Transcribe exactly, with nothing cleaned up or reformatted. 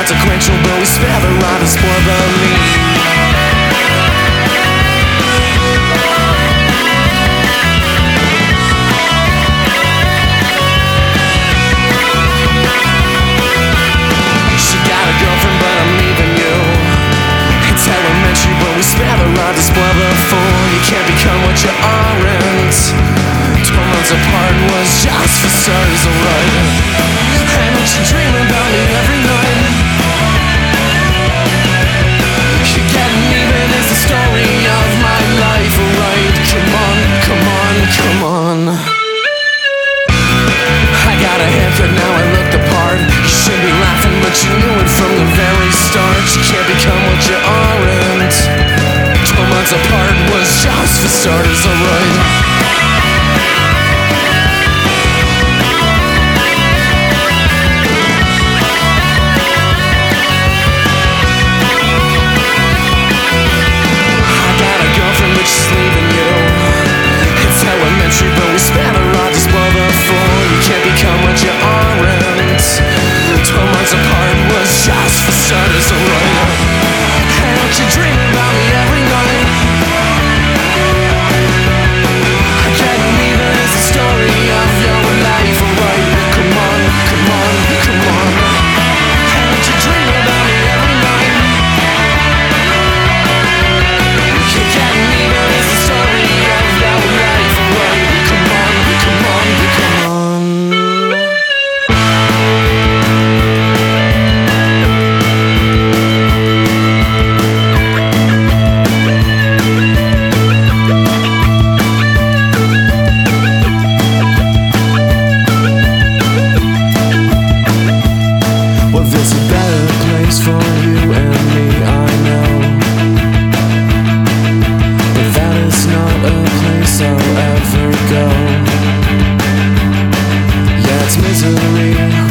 inconsequential, but we spare the rod and spoil the leaf. Spare the rod to spoil the fool. You can't become what you aren't. Twelve months apart was just for starters, alright. And don't you dream about me every night. You're getting even is the story of my life, alright. Come on, come on, come on. I got a haircut, now I look the part. You should be laughing, but you knew it from the very start. You can't become what you aren't. Twelve months apart was just for starters, alright. I got a girlfriend, but she's leaving you. It's elementary, but we span a rod to spoil the fool. You can't become what you aren't. Twelve months apart was just for starters, alright. And don't you dream about me every night. I can't even is the story of your life, alright. Come on, come on, come on. And don't you dream about me every night. You can't even is the story of your life, alright. Come on, come on, come on. There's a better place for you and me, I know. But that is not a place I'll ever go. Yeah, it's misery.